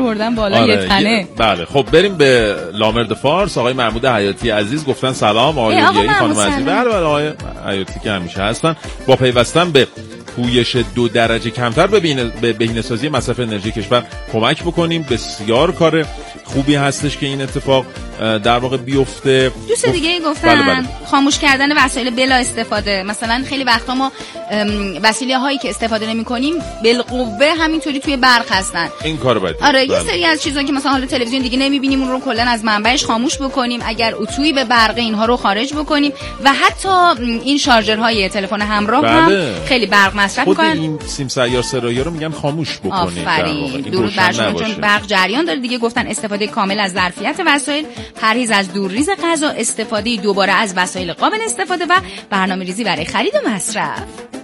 بردن بالا یک تنه. بله خب بریم به لامرد فارس. آقای محمود حیاتی عزیز گفتن سلام آقای اولیایی خانم عزیز. بله آقای حیاتی که همیشه هستن. با پیوستن به پویش 2 درجه کمتر به بهینه‌سازی مصرف انرژی کشور کمک بکنیم. بسیار کار خوبی هستش که این اتفاق در واقع بیفته. دوست دیگه گفتن خاموش کردن وسایل بلا استفاده. مثلا خیلی وقتا ما وسیله هایی که استفاده نمی‌کنیم بالقوه همینطوری توی برق هستن. این کارو باید آره یه سری از چیزا که مثلا حالا تلویزیون دیگه نمی‌بینیم اون رو کلا از منبعش خاموش بکنیم. اگر اتویی به برق اینها رو خارج بکنیم و حتی این شارژرهای تلفن همراه هم خیلی برق مصرف می‌کنن. خود این سیم سیار سرایی رو میگن خاموش بکنید. آفرین. درود بر شما. چون برق جریان داره دیگه. گفتن استفاده کامل از ظرفیت وسایل، پرهیز از دورریز غذا، استفاده دوباره از وسایل قابل استفاده و برنامه‌ریزی برای خرید و مصرف.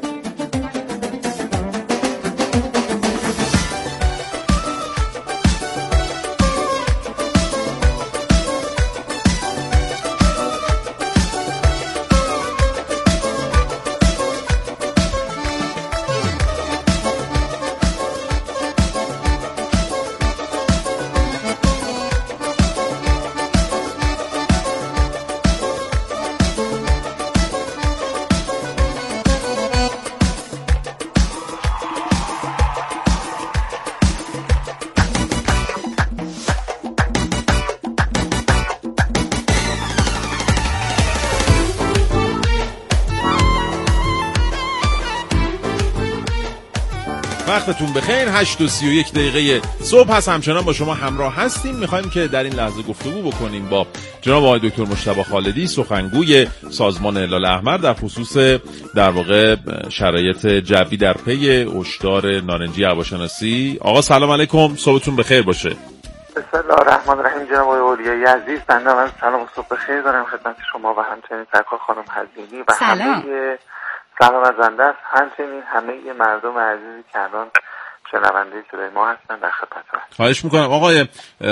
وقتتون بخیر. 8:31 صبح هست. همچنان با شما همراه هستیم. میخوایم که در این لحظه گفتگو بکنیم با جناب آقای دکتر مجتبی خالدی، سخنگوی سازمان هلال احمر در خصوص در واقع شرایط جوی در پی هشدار نارنجی هواشناسی. آقا سلام علیکم، صبحتون بخیر باشه. بسم الله الرحمن الرحیم. جناب آقای اولیایی عزیز، بنده من سلام و صبح بخیر دارم خدمت شما و همچنین سرکار خانم حزینی و همه سلامت‌زنده است. همچنین همه مردم عزیزی که الان شنونده صدای ما هستن در خدمتتون. خواهش میکنم آقای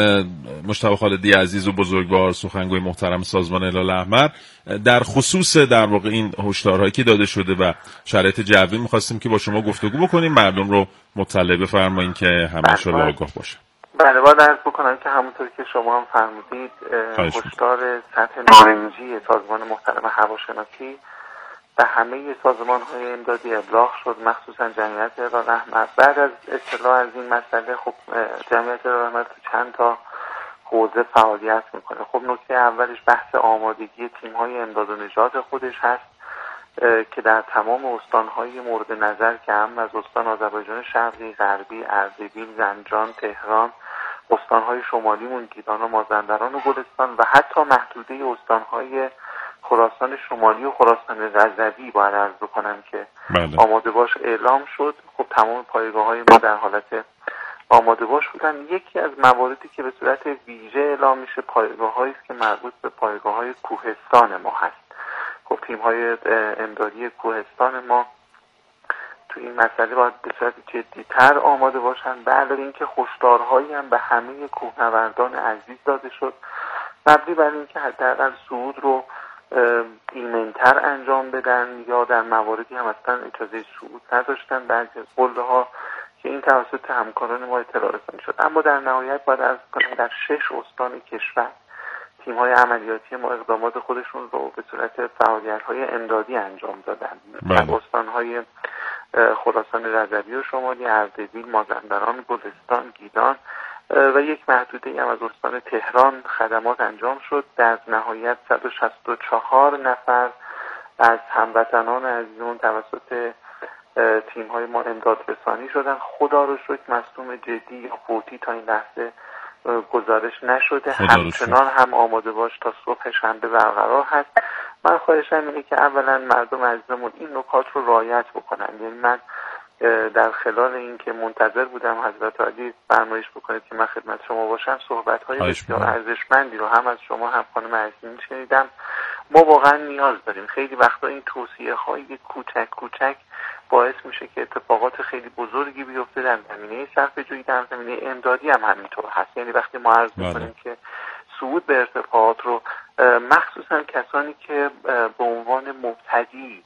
مجتبی خالدی عزیز و بزرگوار، سخنگوی محترم سازمان هلال احمر، در خصوص در واقع این هشدارهایی که داده شده و شرایط جوی می‌خواستیم که با شما گفتگو بکنیم، مردم رو مطلع بفرمایید که همه ان شاءالله آگاه باشن. بله باید عرض بکنم که همونطور که شما هم فرمودید هشدار سطح نارنجی سازمان محترم هواشناسی به همه سازمان‌های امدادی ابلاغ شد، مخصوصا جمعیت هلال احمر. بعد از اطلاع از این مسئله خب جمعیت هلال احمر تو چند تا حوزه فعالیت میکنه. خب نکته اولش بحث آمادگی تیم‌های امداد و نجات خودش هست که در تمام استان‌های مورد نظر که هم از استان آذربایجان شرقی، غربی، اردبیل، زنجان، تهران، استان‌های شمالیمون گیلان و مازندران و گلستان و حتی محدوده استان‌های خراسان شمالی و خراسان رضوی باید عرض بکنم که آماده باش اعلام شد. خب تمام پایگاه‌های ما در حالت آماده باش بودن. یکی از مواردی که به صورت ویژه اعلام میشه پایگاه‌هایی است که مربوط به پایگاه‌های کوهستان ما هست. خب تیم‌های امدادی کوهستان ما تو این مسئله باید به صورت جدی‌تر آماده باشن. به علاوه اینکه هشدارهایی هم به همه کوهنوردان عزیز داده شد مبنی بر اینکه حداقل صعود رو ایمن‌تر انجام بدن یا در مواردی هم اصلا اجازه صعود نداشتن. بعضی از قله‌ها که این توسط همکاران ما اطلاع رسانی شد. اما در نهایت باید عرض کنم در 6 استان کشور تیم‌های عملیاتی ما اقدامات خودشون رو به صورت فعالیت‌های امدادی انجام دادن. در استان‌های خراسان رضوی و شمالی، اردبیل، مازندران، گلستان، گیلان و یک محدوده هم از استان تهران خدمات انجام شد. در نهایت 164 نفر از هموطنان عزیزمون توسط تیم‌های ما امداد رسانی شدن. خدا رو شکر مصدوم جدی یا فوتی تا این لحظه گزارش نشده. همچنان هم آماده باش تا صبح شنبه برقرار هست. من خواهشم اینه که اولا مردم عزیزمون این نکات رو رعایت بکنن. یعنی من در خلال این که منتظر بودم حضرت عالی فرمایش بکنید که من خدمت شما باشم، صحبت‌های بسیار ارزشمندی رو هم از شما هم خانم عزیزین شنیدم. ما واقعا نیاز داریم. خیلی وقتا این توصیه‌های کوچک کوچک باعث میشه که اتفاقات خیلی بزرگی بیفته در زمینه صرفه‌جویی، در زمینه امدادی هم همینطور هست. یعنی وقتی ما عرض می‌کنیم که صعود به ارتفاعات رو مخصوصا کسانی که به عنوان مبتدی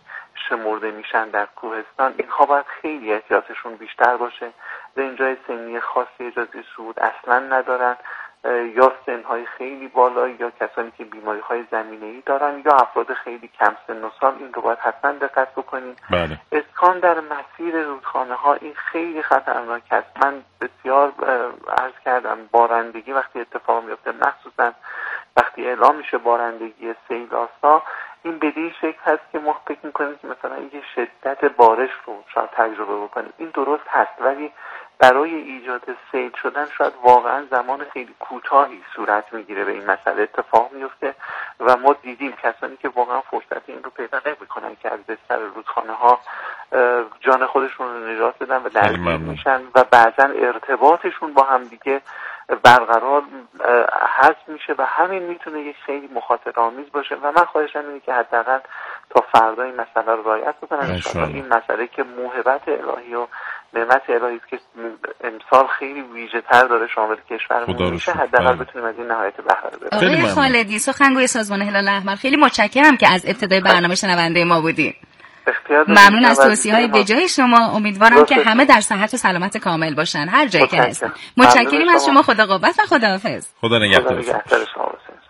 شمرده میشن در کوهستان، اینها باید خیلی احتیاطشون بیشتر باشه. رنجای سنی خاصی اجازه صعود اصلا ندارن، یا سنهای خیلی بالا، یا کسانی که بیماری‌های زمینه‌ای دارن، یا افراد خیلی کم سن و سال. این رو باید حتما دقت بکنیم. بله. اسکان در مسیر رودخانه‌ها این خیلی خطرناک است. من بسیار عرض کردم بارندگی وقتی اتفاق میفته، مخصوصا وقتی اعلام میشه بارندگی سیل آسا، این به این شکل هست که ما فکر می‌کنیم که مثلا یه شدت بارش رو شاید تجربه بکنیم. این درست هست، ولی برای ایجاد سیل شدن شاید واقعا زمان خیلی کوتاهی صورت میگیره به این مسئله اتفاق میفته و ما دیدیم کسانی که واقعا فرصت این رو پیدا نمیکنن که از بستر رودخانه ها جان خودشون رو نجات بدن و درگیر میشن و بعضا ارتباطشون با هم دیگه برقرار حذف میشه و همین میتونه یک خیلی مخاطره آمیز باشه و من خواهشم اینه که حداقل تا فردا این مسئله رو رعایت بکنن. انشاءالله این مسئله که موهبت الهی و نعمت الهی است که امسال خیلی ویژه تر داره شامل کشورمون میشه، حداقل بتونیم از این نهایت بهره ببریم. آقای خالدی، سخنگوی سازمان هلال احمر، خیلی متشکرم که از ابتدای برنامه شنونده ما بودین. ممنون از توصیه‌های بجای شما. امیدوارم که همه در صحت و سلامت کامل باشن هر جایی که هستن. متشکریم از شما. خدا قوت و خداحافظ. خدا نگهدار شما.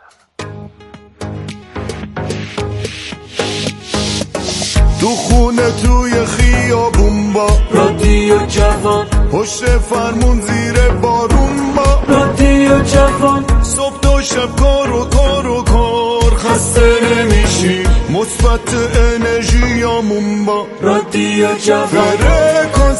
تو خونه توی خیابون با رادیو جوان، پشت فرمون زیر بارون با رادیو جوان، صبح تا شب کار و کار خسته نمیشی، مثبت انرژیامون با رادیو جوان، فرکانس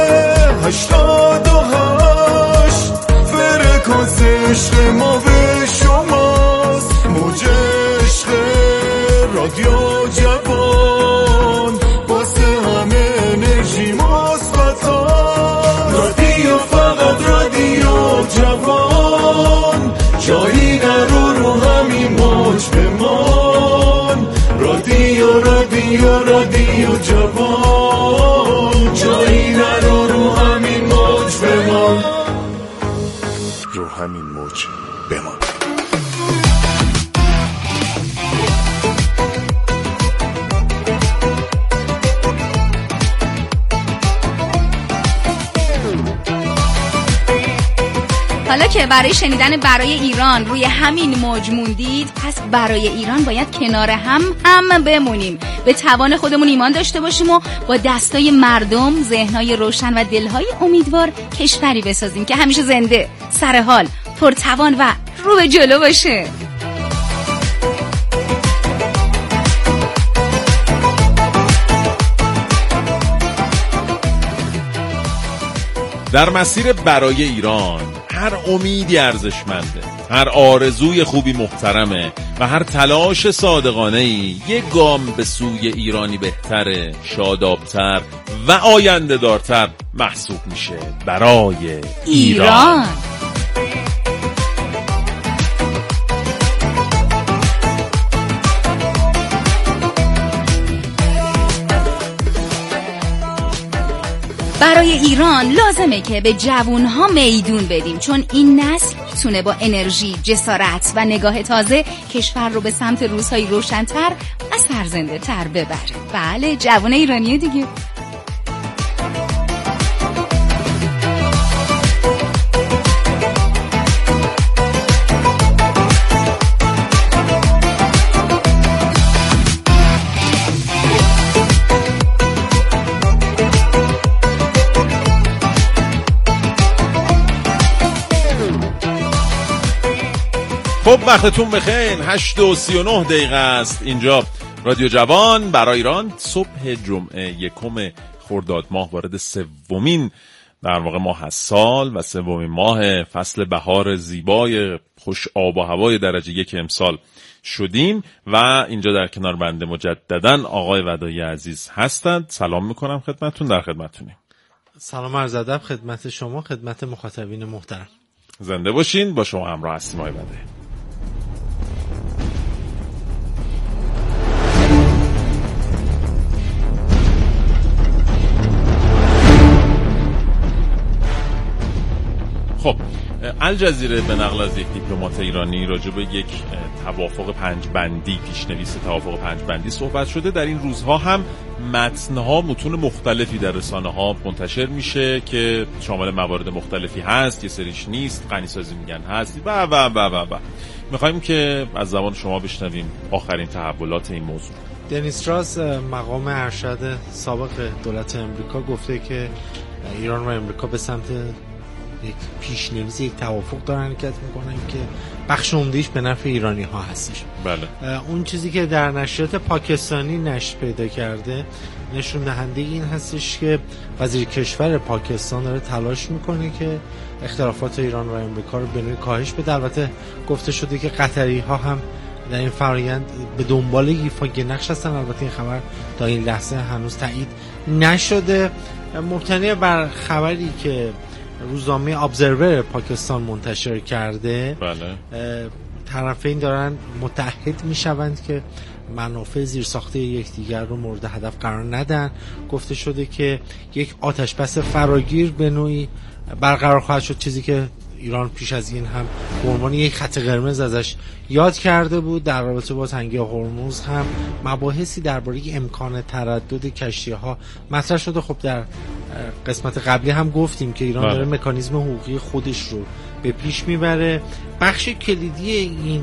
88 فرکانس عشق ما به شماست، موج عشق رادیو جوان، واسه همه انرژی مثبت، رادیو فقط رادیو جوان، جایی نرو رو همین موج بمان، رادیو جوان، جایی نرو رو همین موج بمان، رو همین موج بمان. حالا که برای شنیدن برای ایران روی همین موج موندید، پس برای ایران باید کنار هم بمونیم، به توان خودمون ایمان داشته باشیم و با دستای مردم، ذهنهای روشن و دلهای امیدوار کشوری بسازیم که همیشه زنده، سرحال، پرتوان و رو به جلو باشه. در مسیر برای ایران هر امیدی ارزشمنده، هر آرزوی خوبی محترمه و هر تلاش صادقانه‌ای یک گام به سوی ایرانی بهتره، شادابتر و آینده دارتر محسوب میشه. برای ایران. برای ایران لازمه که به جوانها میدون بدیم، چون این نسل میتونه با انرژی، جسارت و نگاه تازه کشور رو به سمت روزهای روشن‌تر و سرزنده تر ببره. بله، جوان ایرانیه دیگه. خب وقتتون بخیر. 8:39 است. اینجا رادیو جوان برای ایران. صبح جمعه 1 خرداد ماه وارد سومین در واقع ماه از سال و سومین ماه فصل بهار زیبای خوش آب و هوای درجه 1 امسال شدیم و اینجا در کنار بنده مجددا آقای ودایی عزیز هستند. سلام میکنم خدمتتون. در خدمتتونیم. سلام عرض ادب خدمت شما، خدمت مخاطبین محترم. زنده باشین. با شما همراه هستیم آقای ودایی. خب الجزیره به نقل از یک دیپلمات ایرانی راجع به یک توافق 5 بندی، پیشنویس توافق 5 بندی صحبت شده. در این روزها هم متن‌ها، متون مختلفی در رسانه‌ها منتشر میشه که شامل موارد مختلفی هست، یه سریش نیست، غنی‌سازی میگن هست و میخوایم که از زبان شما بشنویم آخرین تحولات این موضوع. دنیس راس مقام ارشد سابق دولت امریکا گفته که ایران و امریکا به سمت یک پیشنویس، یک توافق دارن حرکت میکنن که بخش عمده‌ایش به نفع ایرانی ها هستش. بله. اون چیزی که در نشریات پاکستانی نشر پیدا کرده نشون دهنده این هستش که وزیر کشور پاکستان داره تلاش میکنه که اختلافات ایران و امریکا رو به نوعی کاهش بده. البته گفته شده که قطری ها هم در این فرآیند به دنبال ایفای نقش هستن. البته این خبر تا این لحظه هنوز تایید نشده. مبتنی بر خبری که روزنامه ابزرور پاکستان منتشر کرده، بله، طرفین دارن متحد میشوند که منافع زیرساخته یکدیگر رو مورد هدف قرار ندن. گفته شده که یک آتشبس فراگیر به نوعی برقرار خواهد شد، چیزی که ایران پیش از این هم به عنوان یک خط قرمز ازش یاد کرده بود. در رابطه با تنگه هرمز هم مباحثی درباره امکان تردد کشتی‌ها مطرح شده. خب در قسمت قبلی هم گفتیم که ایران داره مکانیزم حقوقی خودش رو به پیش میبره. بخش کلیدی این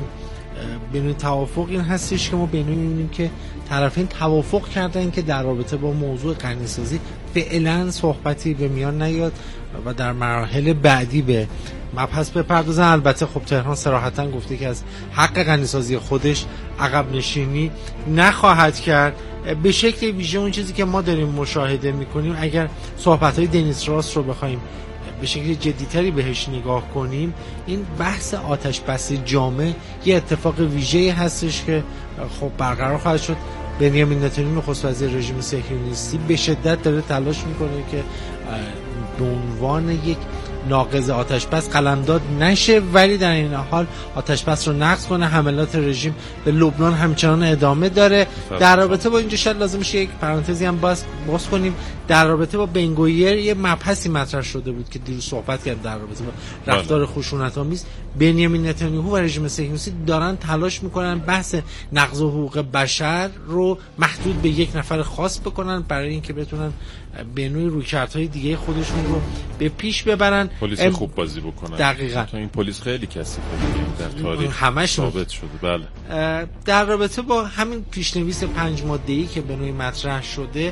بین توافق این هستش که ما ببینیم که طرفین توافق کردن که در رابطه با موضوع غنی‌سازی فعلا صحبتی به میان نیاد و در مراحل بعدی به مبحث بپردازن. البته خب تهران صراحتاً گفته که از حق غنی‌سازی خودش عقب نشینی نخواهد کرد. به شکل ویژه اون چیزی که ما داریم مشاهده میکنیم، اگر صحبت‌های دنیس راس رو بخوایم به شکل جدی‌تری بهش نگاه کنیم، این بحث آتش بس جامع یه اتفاق ویژه‌ای هستش که خب برقرار خواهد شد. بنیامین نتانیاهو نخست وزیر رژیم صهیونیستی به شدت داره تلاش میکنه که به عنوان یک ناقض آتشبس قلمداد نشه، ولی در این حال آتشبس رو نقض کنه. حملات رژیم به لبنان همچنان ادامه داره. در رابطه با اینجا شاید لازم شه یک پرانتزی هم باز کنیم. در رابطه با بنگویر یه مبحثی مطرح شده بود که دیروز صحبت کردیم در رابطه با رفتار خشونت‌آمیز. بنیامین نتانیاهو و رژیم صهیونیستی دارن تلاش میکنن بحث نقض حقوق بشر رو محدود به یک نفر خاص بکنن برای اینکه بتونن به نوعی رویکردهای دیگه خودشون رو به پیش ببرن. پلیس خوب بازی بکنن. دقیقاً. این پلیس خیلی کثیفه در تاریخ همش ثابت شده. بله. در رابطه با همین پیشنویس 5 ماده‌ای که به نوعی مطرح شده،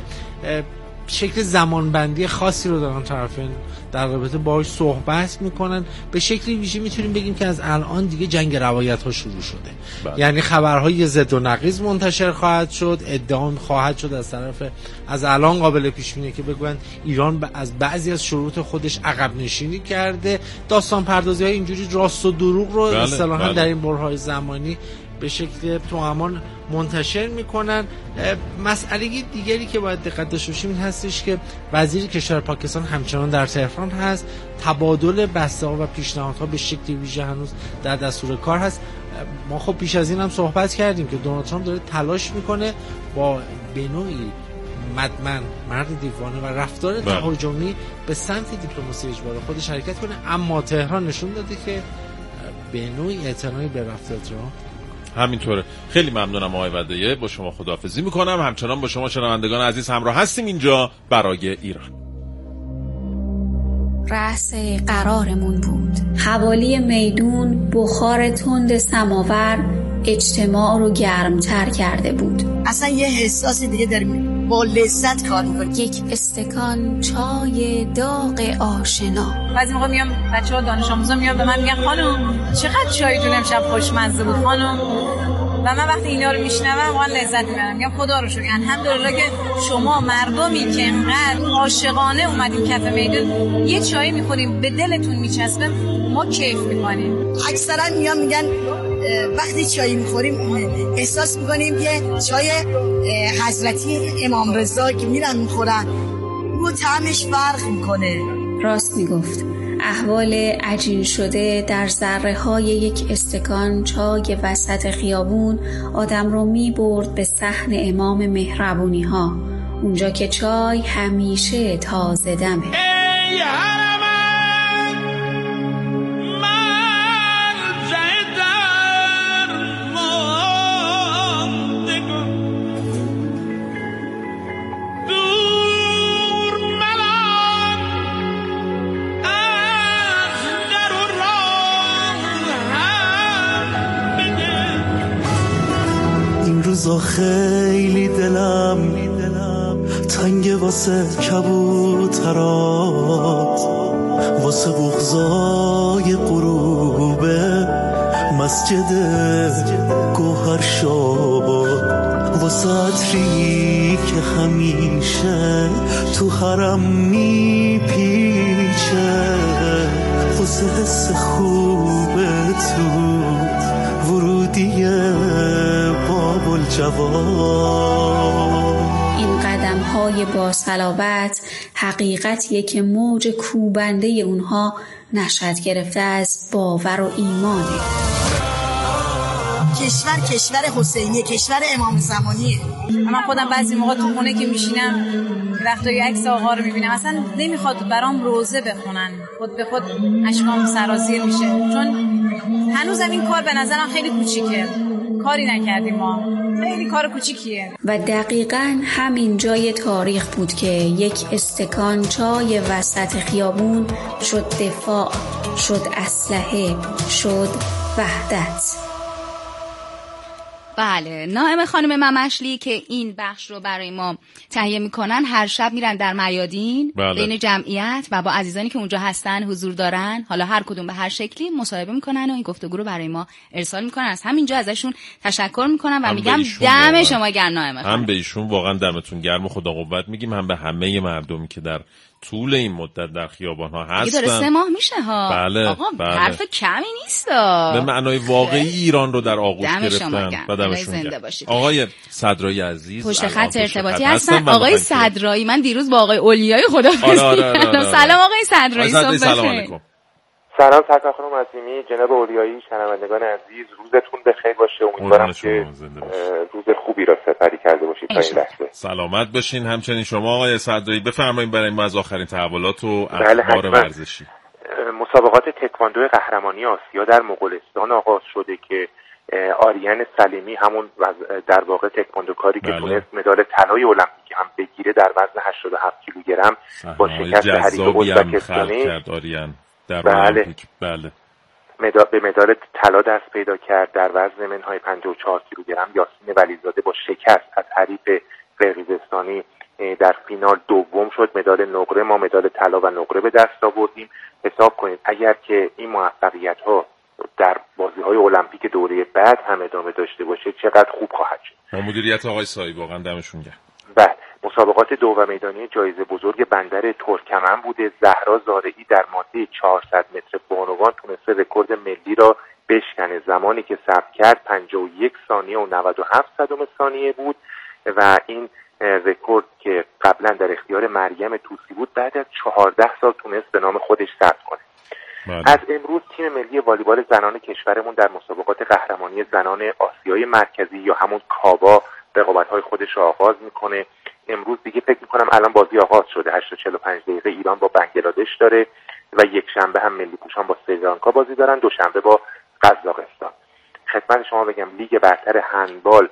شکل زمانبندی خاصی رو دارن طرفین در رابطه باهاش صحبت میکنن. به شکلی ویژه میتونیم بگیم که از الان دیگه جنگ روایت ها شروع شده. یعنی خبرهای ضد و نقیض منتشر خواهد شد، ادعا خواهد شد از طرف از الان قابل پیش بینیه که بگوین ایران از بعضی از شروط خودش عقب نشینی کرده. داستان پردازی های اینجوری راست و دروغ رو اصطلاحاً در این برهه‌های زمانی به شکل توأمان منتشر میکنن. مسئله دیگری که باید دقت داشته باشیم این هستش که وزیر کشور پاکستان همچنان در تهران هست. تبادل بسته‌ها و پیشنهادها به شکل ویژه هنوز در دستور کار هست. ما خب پیش از این هم صحبت کردیم که دونالد ترامپ داره تلاش میکنه با به نوعی مدمن، مرد دیوانه و رفتار تهاجمی به سمت دیپلماسی اجبار خودش حرکت کنه، اما تهران نشون داده که به نوعی اعتنایی به رفتار ترامپ. همینطوره. خیلی ممنونم آقای ودایه، با شما خداحافظی میکنم. همچنان با شما شنوندگان عزیز همراه هستیم اینجا برای ایران. رأس قرارمون بود حوالی میدون، بخار تند سماور اجتماع رو گرمتر کرده بود. اصلا یه حساس دیگه داریم، با لذت کار میکنیم. یک استکان چای داغ آشنا. بعضی موقع میام بچه‌ها دانش آموزا میان به من میگن خانم چقدر چایتون امشب خوشمزه بود خانم، و من وقتی اینا رو میشنوم واقعا لذت میبرم. میگم خدا رو شکر الحمدلله که شما مردمی که انقدر عاشقانه اومدین کف میدون یه چای میخوریم به دلتون میچسبه، ما کیف میکنیم. اکثرا میگن وقتی چای میخوریم احساس میکنیم که چای حضرتی امام رضا که میرن میخورن و طعمش فرق میکنه. راست میگفت. احوال عجین شده در ذره های یک استکان چای وسط خیابون آدم رو می برد به صحن امام مهربونی ها، اونجا که چای همیشه تازه دمه. ای حرمم روزا خیلی دلم تنگ واسه کبوترات، واسه بغضای غروب مسجد گوهر شاباد، واسه عطری که همیشه تو حرم میپیچه، واسه حس خوب تو ورودی باب الجواد. این قدم‌های با صلابت حقیقتیه که موج کوبنده اونها نشأت گرفته از باور و ایمانه. کشور حسینیه، کشور امام زمانیه. من خودم بعضی موقع تو خونه که میشینم وقتی عکس آقا رو میبینم اصلا نمیخواد برام روزه بخونن، خود به خود اشکام سرازیر میشه، چون هنوزم این کار به نظرم خیلی کوچیکه، کاری نکردیم ما، خیلی کار کوچیکیه. و دقیقاً همین جای تاریخ بود که یک استکان چای وسط خیابون شد دفاع، شد اسلحه، شد وحدت. بله، نائم خانم ممشلی که این بخش رو برای ما تهیه میکنن هر شب میرن در میادین بین جمعیت و با عزیزانی که اونجا هستن حضور دارن، حالا هر کدوم به هر شکلی مصاحبه میکنن و این گفتگو رو برای ما ارسال میکنن. از همینجا ازشون تشکر میکنم و میگم دم شما گرم نائم خانم. هم به ایشون واقعا دمتون گرم و خدا قوت میگیم، هم به همه مردمی که در طول این مدت در خیابان‌ها هستن. داره 3 ماه میشه ها. بله، آقا حرف کمی نیست. به معنای واقعی ایران رو در آغوش گرفتن. دمشون گرم. آقای صدرایی عزیز پشت خط ارتباطی هستن. آقای صدرایی، من دیروز با آقای اولیای خدافظی کردم. سلام آقای صدرایی، صبح سلام علیکم. سلام سرکار خانم عظیمی، جناب اولیایی، شنوندگان عزیز، روزتون بخیر باشه. امیدوارم که روز خوبی را سپری کرده باشید تا این لحظه. سلامت باشین. همچنین شما آقای صدرایی، بفرمایید برای ما از آخرین تحولات و اخبار ورزشی. مسابقات تکواندو قهرمانی آسیا در مغولستان آغاز شده که آریان سلیمی، همون در واقع تکواندوکاری که تونست مدال طلای المپیک هم بگیره در وزن 87 کیلوگرم با شکست حریف ازبکستانی، بله به مدال طلا دست پیدا کرد. در وزن منهای 54 کیلوگرم یاسین ولیزاده با شکست از حریف قرقیزستانی در فینال دوم شد. مدال نقره، ما مدال طلا و نقره به دست آوردیم. حساب کنید اگر که این موفقیت‌ها در بازی‌های المپیک دوره بعد هم ادامه داشته باشه چقدر خوب خواهد شد. با مدیریت آقای سایی واقعا دمشون گرم. بله، مسابقات دو و میدانی جایزه بزرگ بندر ترکمن بوده. زهرا زارعی در ماده 400 متر بانوان تونسته رکورد ملی را بشکنه. زمانی که ثبت کرد 51 ثانیه و 97 صدم ثانیه بود و این رکورد که قبلا در اختیار مریم توسی بود بعد از 14 سال تونست به نام خودش ثبت کنه. از امروز تیم ملی والیبال زنان کشورمون در مسابقات قهرمانی زنان آسیای مرکزی یا همون کابا رقابت‌های خودش را آغاز میکنه. امروز دیگه فکر میکنم الان بازی آغاز شده. 8:45 ایران با بنگلادش داره و یک شنبه هم ملی پوشان با سریلانکا بازی دارن، دوشنبه با قزاقستان. خدمت شما بگم لیگ برتر هندبال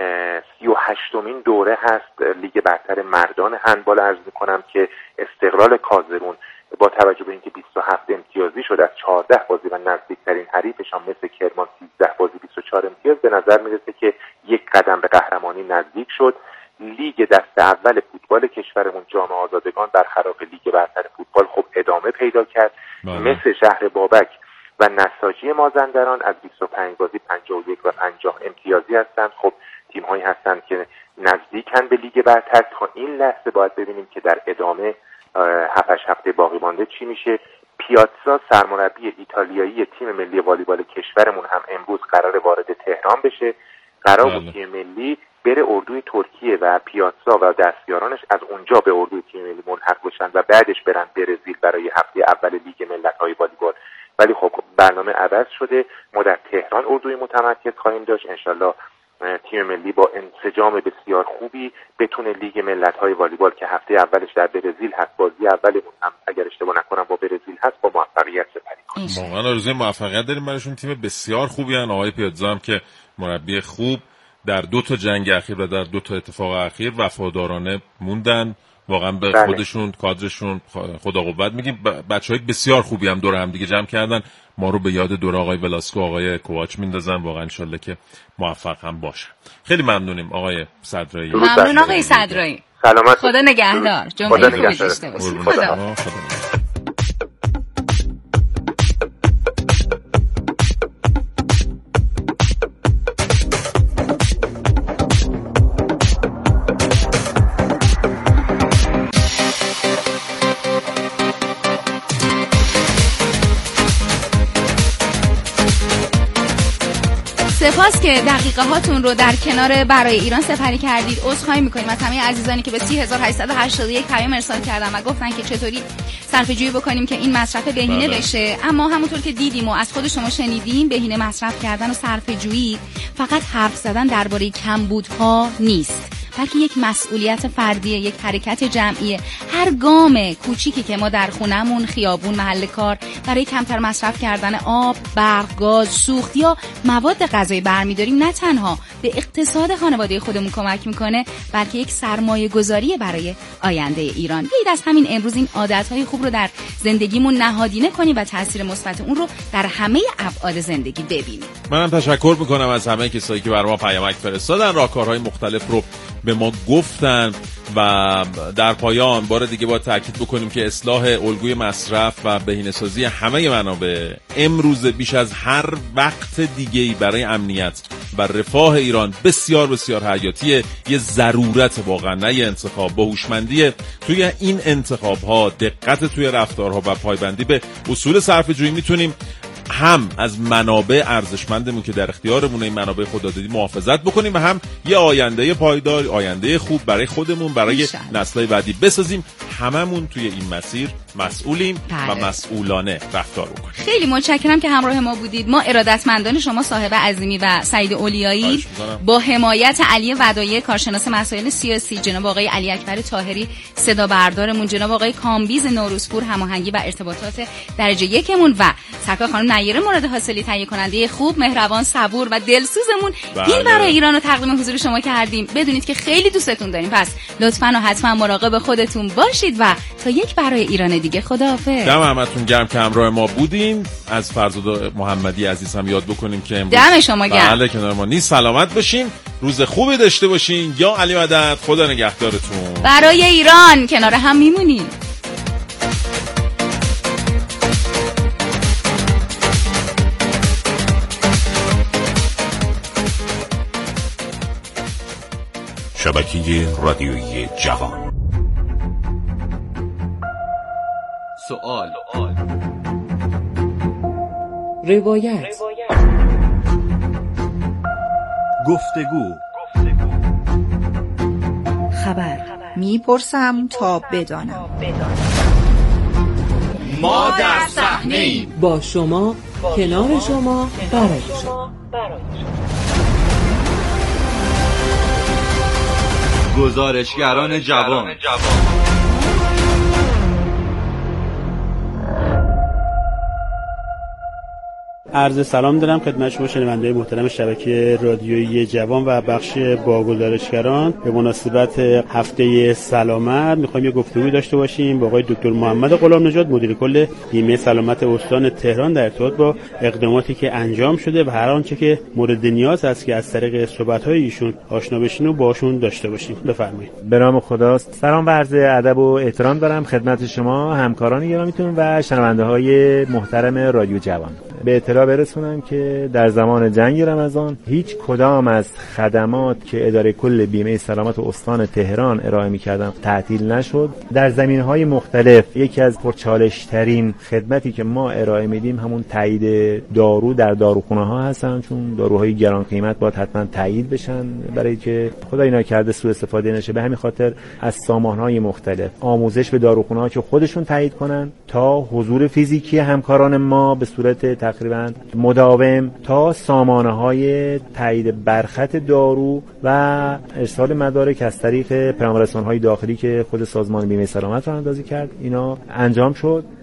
38مین دوره هست. لیگ برتر مردان هندبال عرض میکنم که استقلال کازرون با توجه به اینکه 27 امتیازی شد از 14 بازی و نزدیکترین حریفش هم مثل کرمان 13 بازی 24 امتیاز، به نظر میرسه که یک قدم به قهرمانی نزدیک شد. لیگ دست اول فوتبال کشورمون جام آزادگان برخلاف لیگ برتر فوتبال خب ادامه پیدا کرد. مثل شهر بابک و نساجی مازندران از 25 بازی 51 و 50 امتیازی هستند. خب تیم هایی هستند که نزدیکن به لیگ برتر. تا این لحظه باید ببینیم که در ادامه 7 هفته باقی مانده چی میشه. پیاتزا سرمربی ایتالیایی تیم ملی والیبال کشورمون هم امروز قرار وارد تهران بشه. قرار بود تیم ملی بره اردوی ترکیه و پیاتزا و دستیارانش از اونجا به اردوی تیم ملی ملحق بشن و بعدش برن برزیل برای هفته اول لیگ ملت‌های والیبال، ولی خب برنامه عوض شده. ما در تهران اردوی متمرکز خواهیم داشت. انشالله تیم ملی با انسجام بسیار خوبی بتونه لیگ ملت‌های والیبال که هفته اولش در برزیل هست، بازی اولمون هم اگر اشتباه نکنم با برزیل هست، با موفقیت سپری کنه. واقعا آرزوی موفقیت داریم براشون. تیم بسیار خوبی ان. آقای پیاتزا هم که مربی خوب در 2 تا جنگ اخیر و در 2 تا اتفاق اخیر وفادارانه موندن واقعا به خودشون، کادرشون خدا قوت میگیم. بچهای بسیار خوبی هم دور هم دیگه جمع کردن، ما رو به یاد دور آقای ولاسکو، آقای کوواچ میندازن. واقعا انشالله که موفق هم باشن. خیلی ممنونیم آقای صدرایی. ممنون آقای صدرایی. سلامت. خدا نگهدار. جمعه خوبی داشته باشید. خدا. سپاس که دقیقه هاتون رو در کنار برای ایران سپری کردید. عذرخواهی می‌کنیم از همه عزیزانی که به 3881 پیام ارسال کردن و گفتن که چطوری صرفه‌جویی بکنیم که این مصرف بهینه بشه. اما همونطور که دیدیم و از خود شما شنیدیم، بهینه مصرف کردن و صرفه‌جویی فقط حرف زدن درباره کمبودها نیست، بلکه یک مسئولیت فردیه، یک حرکت جمعیه. هر گام کوچیکی که ما در خونمون، خیابون، محل کار برای کمتر مصرف کردن آب، برق، گاز، سوخت یا مواد غذایی برمی‌داریم، نه تنها به اقتصاد خانواده خودمون کمک میکنه، بلکه یک سرمایه گذاری برای آینده ایران. بیایید از همین امروز این عادت‌های خوب رو در زندگیمون نهادینه کنیم و تاثیر مثبت اون رو در همه ابعاد زندگی ببینیم. منم تشکر میکنم از همه کسایی که برای ما پیامک فرستادن، راهکارهای مختلف رو به ما گفتن و در پایان بار دیگه با تاکید بکنیم که اصلاح الگوی مصرف و بهینه‌سازی همه منابع امروز بیش از هر وقت دیگه‌ای برای امنیت و رفاه ایران بسیار بسیار حیاتیه. یه ضرورت واقعا، نه یه انتخاب. با هوشمندی توی این انتخاب‌ها، دقت توی رفتارها و پایبندی به اصول صرفه‌جویی میتونیم هم از منابع ارزشمندمون که در اختیارمون این منابع خدادادی محافظت بکنیم و هم یه آینده پایدار، آینده خوب برای خودمون، برای نسل‌های بعدی بسازیم. هممون توی این مسیر مسئولیم و مسئولانه رفتار بکنیم. خیلی متشکرم که همراه ما بودید. ما ارادتمندان شما صاحب عظیمی و سعید اولیایی با حمایت علی ودایی کارشناس مسائل سیاسی، جناب آقای علی اکبر طاهری صدا بردارمون، جناب آقای کامبیز نوروزپور هماهنگی و ارتباطات درجه یکمون و سرکار خانم نیره مراد حاصلی تهیه کننده خوب، مهربان، صبور و دلسوزمون این برای ایران رو تقدیم حضور شما کردیم. بدونید که خیلی دوستتون داریم. پس لطفاً و حتما مراقب خودتون باشید و تا یک برای ایران دیگه خداحافظ. دم همتون گرم که همراه ما بودین. از فرزاد محمدی عزیز هم یاد بکنیم که امروز دم شما گرم. بله کنار ما نیست. سلامت باشین، روز خوبی داشته باشین. یا علی مدد، خدا نگهدارتون. برای ایران کنار هم میمونیم. شبکه رادیویی جوان. سوال، روایت، گفتگو، خبر. میپرسم تا بدانم. ما در صحنه‌ایم، با شما، کنار شما، برای شما. گزارشگران جوان. عرض سلام دارم خدمت شما شنونده‌های محترم شبکه رادیویی جوان و بخش با گزارشگران. به مناسبت هفته سلامت می‌خوایم یه گفتگوی داشته باشیم با آقای دکتر محمد غلامنژاد، مدیر کل بیمه سلامت استان تهران، در ارتباط با اقداماتی که انجام شده و هر آنچه که مورد نیاز است که از طریق صحبت‌های ایشون آشنا بشین و باشون داشته باشیم. بفرمایید. به نام خداست. سلام و عرض ادب و احترام دارم خدمت شما همکاران گرامیتون و شنونده‌های محترم رادیو جوان. به اطلاع برسونم که در زمان جنگ رمضان هیچ کدام از خدمات که اداره کل بیمه سلامت استان تهران ارائه می‌کردن تعطیل نشد. در زمینه‌های مختلف یکی از پرچالش‌ترین خدمتی که ما ارائه میدیم همون تایید دارو در داروخانه‌ها هستن، چون داروهای گران قیمت باید حتما تایید بشن برای که خدای نکرده سوء استفاده نشه. به همین خاطر از سامانه‌های مختلف آموزش به داروخانه‌ها که خودشون تایید کنن تا حضور فیزیکی همکاران ما به صورت تقریبا مداوم تا سامانه‌های تایید برخط دارو و ارسال مدارک از طریق پیام‌رسان‌های داخلی که خود سازمان بیمه سلامت رو اندازی کرد، اینا انجام شد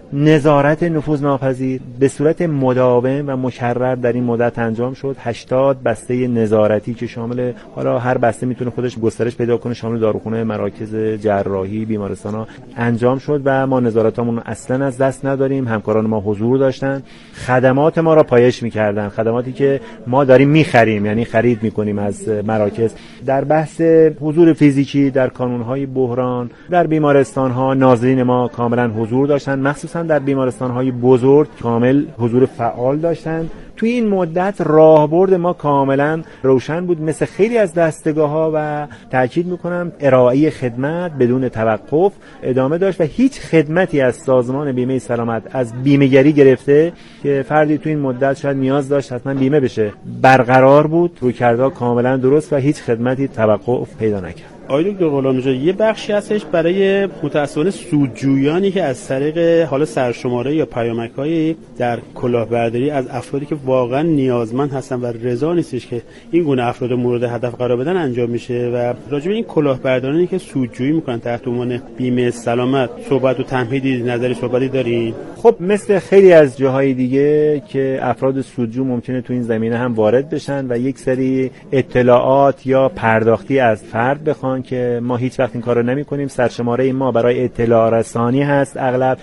نظارت نفوذناپذیر به صورت مداوم و مکرر در این مدت انجام شد. 80 بسته نظارتی که شامل، حالا هر بسته میتونه خودش گسترش پیدا کنه، شامل داروخونه، مراکز جراحی، بیمارستان‌ها انجام شد و ما نظارتامون رو اصلا از دست نداریم. همکاران ما حضور داشتن، خدمات ما را پایش می‌کردن، خدماتی که ما داریم می‌خریم، یعنی خرید می‌کنیم از مراکز. در بحث حضور فیزیکی در کانون‌های بحران در بیمارستان‌ها ناظرین ما کاملا حضور داشتن، مخصوصا در بیمارستان‌های بزرگ کامل حضور فعال داشتن. توی این مدت راهبرد ما کاملا روشن بود، مثل خیلی از دستگاه‌ها، و تاکید می‌کنم ارائه خدمت بدون توقف ادامه داشت و هیچ خدمتی از سازمان بیمه سلامت، از بیمه‌گری گرفته که فردی توی این مدت شاید نیاز داشت حتما بیمه بشه، برقرار بود. رویکردها کاملا درست و هیچ خدمتی توقف پیدا نکرد. آقای دکتر غلامنژاد، یه بخشی هستش برای متأسفانه سودجویانی که از طریق حالا سرشماره یا پیامک‌های در کلاهبرداری از افرادی که واقعا نیازمند هستن و رضا نیستش که این گونه افراد مورد هدف قرار بدن انجام میشه و راجع به این کلاهبردارانی که سودجویی میکنن تحت عنوان بیمه سلامت صحبت و تمهیدی نظری صحبتی دارین؟ خب مثل خیلی از جاهای دیگه که افراد سودجو ممکنه تو این زمینه هم وارد بشن و یک سری اطلاعات یا پرداختی از فرد بخوان که ما هیچ وقت این کارو نمی‌کنیم. سرشماره ما برای اطلاع رسانی هست، اغلب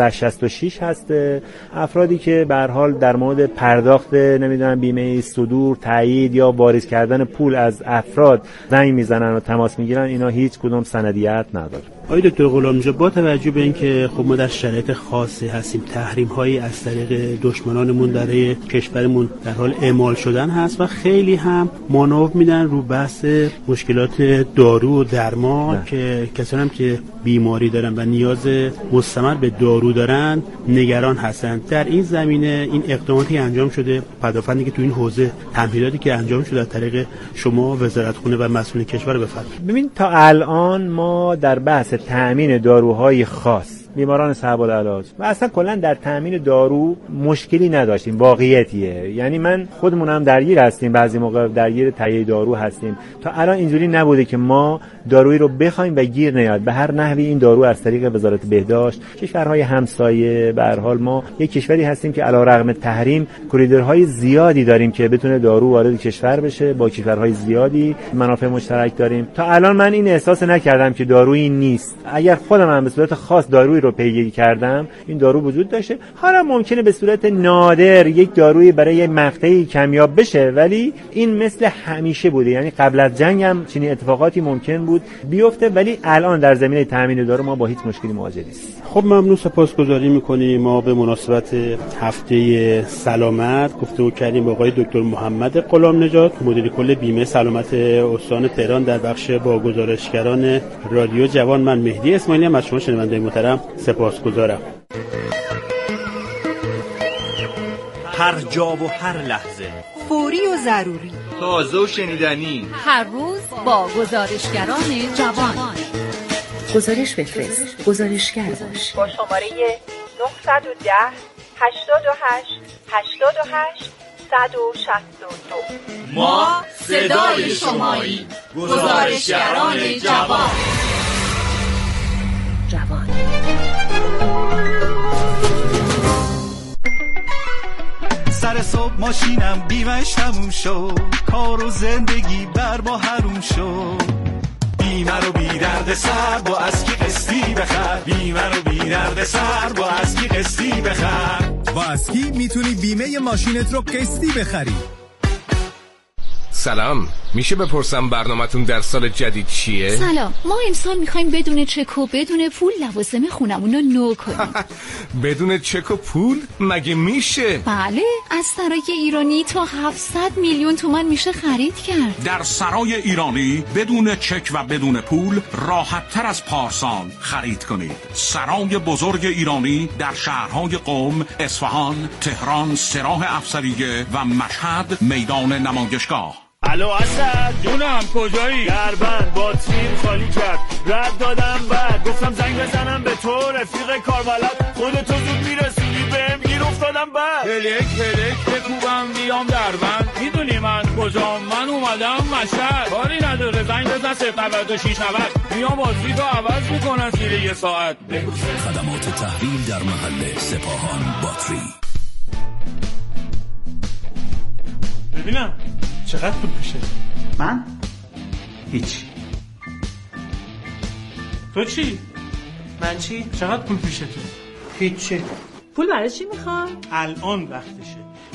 1666 هست. افرادی که به هر حال در مورد پرداخت نمیدونم بیمه صدور، تایید یا واریز کردن پول از افراد زنگ میزنن و تماس میگیرن، اینا هیچ کدوم سندیت نداره. آقای دکتر غلامنژاد، با توجه به اینکه خب ما در شرایط خاصی هستیم، تحریم‌هایی از طریق دشمنانمون در کشورمون در حال اعمال شدن هست و خیلی هم مانور میدن رو بحث مشکلات دارو و درمان که کسانی هم که بیماری دارن و نیاز مستمر به دارو دارن نگران هستن. در این زمینه این اقداماتی انجام شده، پدافندی که تو این حوزه تمهیداتی که انجام شده از طریق شما وزارتخونه و مسئول کشور بفرمایید. ببین تا الان ما در بحث تأمین داروهای خاص بیماران صعب العلاج و اصلا کلا در تأمین دارو مشکلی نداشتیم. واقعیتیه، یعنی من خودمون هم درگیر هستیم، بعضی موقع درگیر تهیه دارو هستیم. تا الان اینجوری نبوده که ما دارویی رو بخوایم و گیر نیاد. به هر نحوی این دارو از طریق وزارت بهداشت، کشورهای همسایه، به هر حال ما یک کشوری هستیم که علیرغم تحریم کوریدورهای زیادی داریم که بتونه دارو وارد کشور بشه، با کشورهای زیادی منافع مشترک داریم. تا الان من این احساس نکردم که دارویی نیست. اگر خودم هم به صورت خاص دارویی رو پیگیری کردم، این دارو وجود داشته. حالا ممکنه به صورت نادر یک دارویی برای مقطعی کمیاب بشه، ولی این مثل همیشه بوده. یعنی قبل از جنگ هم چنین اتفاقاتی ممکن بود بیفته، ولی الان در زمینه تامین دارو ما با هیچ مشکلی مواجه نیستیم. خب ممنون، سپاسگزاری می‌کنیم. ما به مناسبت هفته سلامت گفتگو کردیم با آقای دکتر محمد غلامنژاد، مدیر کل بیمه سلامت استان تهران در بخش با گزارشگران رادیو جوان. من مهدی اسماعیلی ام از شما شنونده محترم سپاسگزارم. هر جا و هر لحظه، فوری و ضروری، تازه و شنیدنی، هر روز با گزارشگران جوان. گزارش بفرست، گزارشگر باش. با شماره 910 88 88 162. ما صدای شمایی، گزارشگران جوان. سر صبح ماشینم بیمش تموم شد، کار و زندگی بر ما حروم شد. بیمه رو بی درد سر با اسکی قسطی بخر، بیمه رو بی درد سر با اسکی قسطی بخر. با اسکی میتونی بیمه ماشینت رو قسطی بخری. سلام، میشه بپرسم برنامه‌تون در سال جدید چیه؟ سلام، ما امسال میخوایم بدون چک و بدون پول لوازم خونمون رو نو کنیم. بدون چک و پول؟ مگه میشه؟ بله، از سرای ایرانی تا 700 میلیون تومان میشه خرید کرد. در سرای ایرانی بدون چک و بدون پول راحت تر از پارسال خرید کنید. سرای بزرگ ایرانی در شهرهای قم، اصفهان، تهران، سراح افسریه و مشهد میدان نمایشگاه. الو اسد جونم، کجایی؟ دربند باتریم خالی کرد، رد دادم بعد گفتم زنگ بزنم به تو رفیق کاربلد، خودتو زود میرسونی بهم گیر افتادم بعد کلک بکوبم بیام در بند. میدونی من کجام؟ من اومدم مشهد. کاری نداره زنگ بزن 09690 میام بازی تو عوض میکنن زیر یه ساعت. خدمات تحویل در محل سپاهان باتری. ببینم چقدر پول پیشه؟ من؟ هیچ. تو چی؟ من چی؟ چقدر پول پیشه تو؟ هیچی. پول برای چی میخوای؟ الان وقتشه.